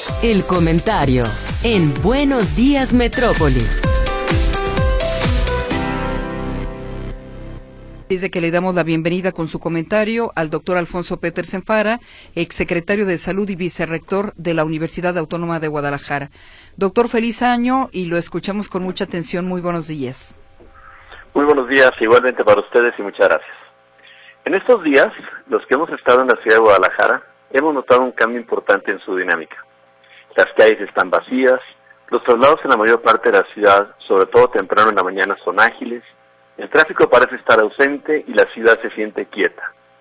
El comentario en Buenos Días Metrópoli. Desde que le damos la bienvenida con su comentario al doctor Alfonso Petersen Fara, exsecretario de Salud y vicerrector de la Universidad Autónoma de Guadalajara. Doctor, feliz año y lo escuchamos con mucha atención. Muy buenos días. Muy buenos días, igualmente para ustedes y muchas gracias. En estos días, los que hemos estado en la ciudad de Guadalajara, hemos notado un cambio importante en su dinámica. Las calles están vacías, los traslados en la mayor parte de la ciudad, sobre todo temprano en la mañana, son ágiles. El tráfico parece estar ausente y la ciudad se siente quieta.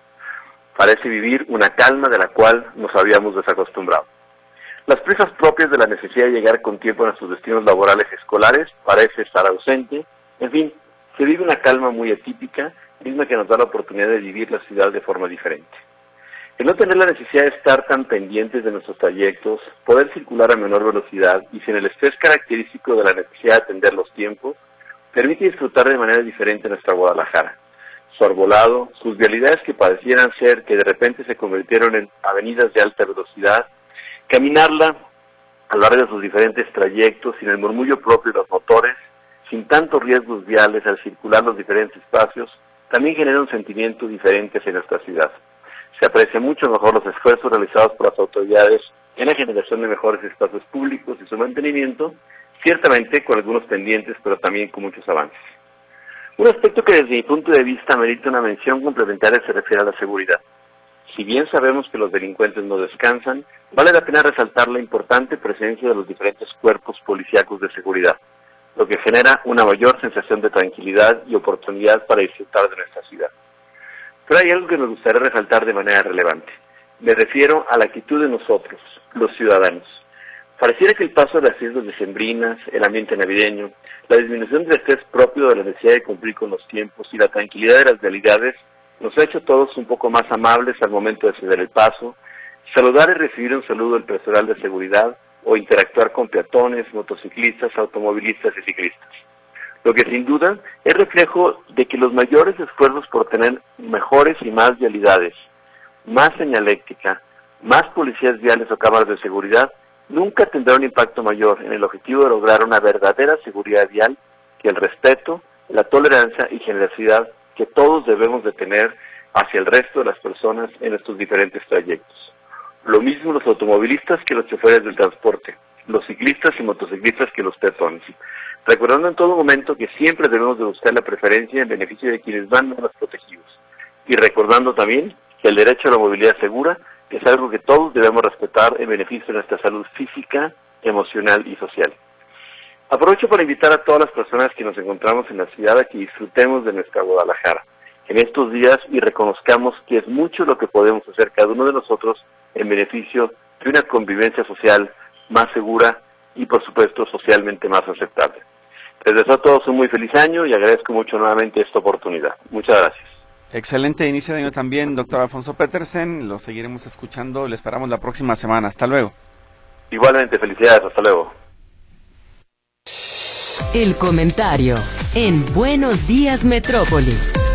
Parece vivir una calma de la cual nos habíamos desacostumbrado. Las prisas propias de la necesidad de llegar con tiempo a nuestros destinos laborales y escolares parece estar ausente. En fin, se vive una calma muy atípica, misma que nos da la oportunidad de vivir la ciudad de forma diferente. El no tener la necesidad de estar tan pendientes de nuestros trayectos, poder circular a menor velocidad y sin el estrés característico de la necesidad de atender los tiempos, permite disfrutar de manera diferente nuestra Guadalajara. Su arbolado, sus vialidades que parecieran ser que de repente se convirtieron en avenidas de alta velocidad, caminarla a lo largo de sus diferentes trayectos sin el murmullo propio de los motores, sin tantos riesgos viales al circular los diferentes espacios, también genera un sentimiento diferente hacia nuestra ciudad. Se aprecia mucho mejor los esfuerzos realizados por las autoridades en la generación de mejores espacios públicos y su mantenimiento, ciertamente con algunos pendientes, pero también con muchos avances. Un aspecto que desde mi punto de vista merita una mención complementaria se refiere a la seguridad. Si bien sabemos que los delincuentes no descansan, vale la pena resaltar la importante presencia de los diferentes cuerpos policíacos de seguridad, lo que genera una mayor sensación de tranquilidad y oportunidad para disfrutar de nuestra ciudad. Pero hay algo que nos gustaría resaltar de manera relevante. Me refiero a la actitud de nosotros, los ciudadanos. Pareciera que el paso de las fiestas decembrinas, el ambiente navideño, la disminución del estrés propio de la necesidad de cumplir con los tiempos y la tranquilidad de las realidades nos ha hecho todos un poco más amables al momento de ceder el paso, saludar y recibir un saludo del personal de seguridad o interactuar con peatones, motociclistas, automovilistas y ciclistas. Lo que sin duda es reflejo de que los mayores esfuerzos por tener mejores y más vialidades, más señaléctrica, más policías viales o cámaras de seguridad, nunca tendrá un impacto mayor en el objetivo de lograr una verdadera seguridad vial que el respeto, la tolerancia y generosidad que todos debemos de tener hacia el resto de las personas en estos diferentes trayectos. Lo mismo los automovilistas que los choferes del transporte, los ciclistas y motociclistas que los peatones. Recordando en todo momento que siempre debemos de buscar la preferencia en beneficio de quienes van más protegidos. Y recordando también que el derecho a la movilidad segura es algo que todos debemos respetar en beneficio de nuestra salud física, emocional y social. Aprovecho para invitar a todas las personas que nos encontramos en la ciudad a que disfrutemos de nuestra Guadalajara en estos días y reconozcamos que es mucho lo que podemos hacer cada uno de nosotros en beneficio de una convivencia social más segura y, por supuesto, socialmente más aceptable. Les deseo a todos un muy feliz año y agradezco mucho nuevamente esta oportunidad. Muchas gracias. Excelente inicio de año también, doctor Alfonso Petersen. Lo seguiremos escuchando. Le esperamos la próxima semana. Hasta luego. Igualmente, felicidades. Hasta luego. El comentario en Buenos Días Metrópoli.